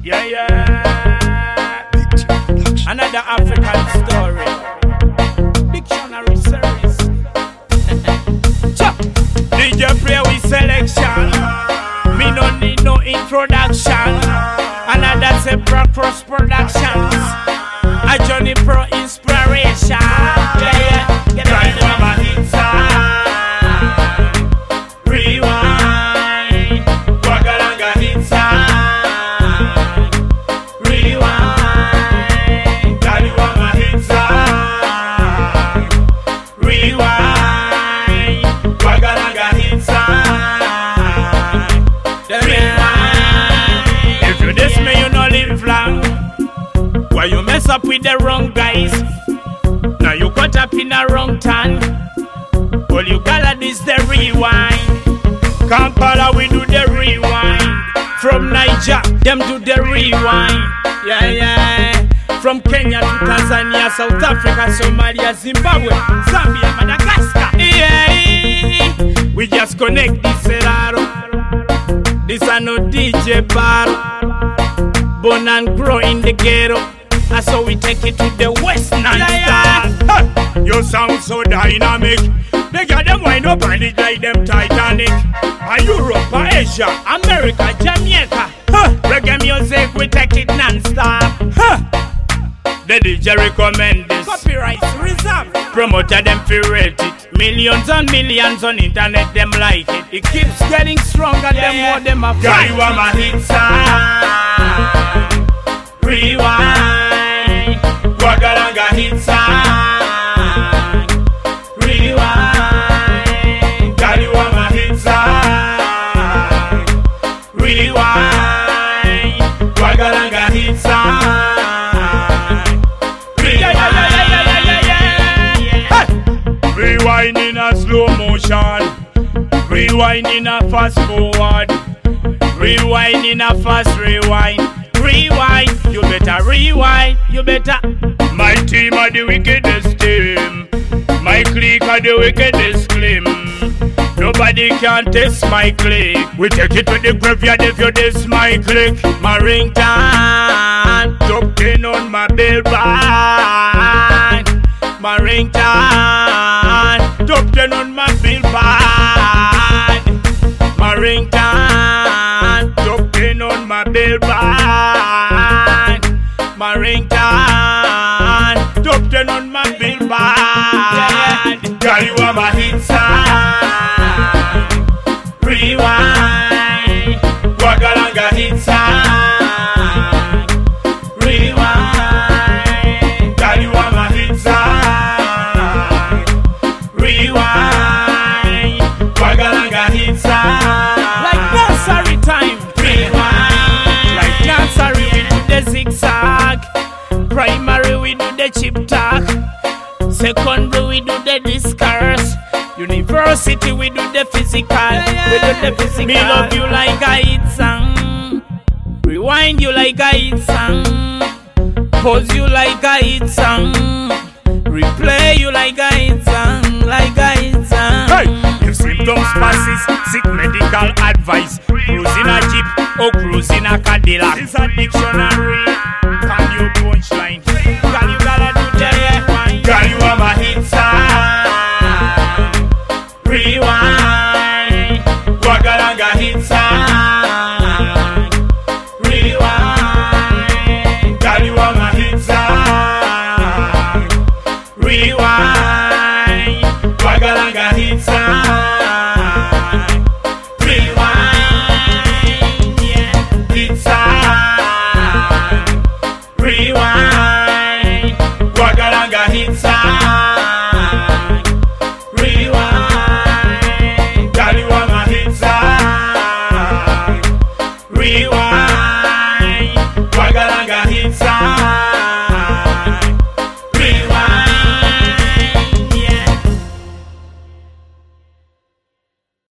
Yeah, yeah. Another African story. Dictionary series. DJ play with selection. Me no need no introduction. Another separate cross productions. A Johnny Pro inspiration. Yeah, yeah. Get right from my inside. Rewind. Wagalanga inside. Rewind. Daddy want my inside. Rewind. Wagalanga inside. Rewind. If you diss me, you no live long. Why you mess up with the wrong guys? Now you caught up in a wrong turn. All you gotta do is the rewind. Kampala we do the rewind. From Niger, them do the rewind. Yeah, yeah. From Kenya to Tanzania, South Africa, Somalia, Zimbabwe, Zambia, Madagascar. Yeah, we just connect this Serraro. This are no DJ bar. Born and grow in the ghetto. And so we take it to the West non-stop. You sound so dynamic. They got them wind up and it like them Titanic. And Europe, Asia, America, Jamaica. Reggae music, we take it non-stop. The DJ recommend this. Copyright reserved. Promoter them feel rate it. Millions and millions on internet, them like it. It keeps getting stronger, the more them are fight. You are my hit side. Rewind. Wagalanga hit side. Rewind. Daddy want my hit side. Rewind. Wagalanga hit side. Rewind in a slow motion. Rewind in a fast forward. Rewind in a fast rewind. Rewind, you better rewind, you better. My team are the wickedest team. My clique are the wickedest claim. Nobody can test my clique. We take it to the graveyard if you diss my clique. My ringtone, top 10 on my billboard. My ringtone, top 10 on my billboard. My ringtone, top 10 on my billboard. My ringtone, top 10 on my billboard. Girl, you are my hit side. Rewind. Wagalanga hit side. Rewind. Girl, you are my hit side. Rewind. Wagalanga hit side. Like nursery time. Rewind. Like nursery we do the zigzag. Primary we do the chip talk. Secondary we do the discourse. University we do the physical. We do the physical. Me love you like a hit song. Rewind you like a hit song. Pose you like a hit song. Replay you like a hit song. Like a hit song. Hey! If symptoms passes, seek medical advice. Cruise in a jeep or cruise in a Cadillac. It's a dictionary. Can you punchline?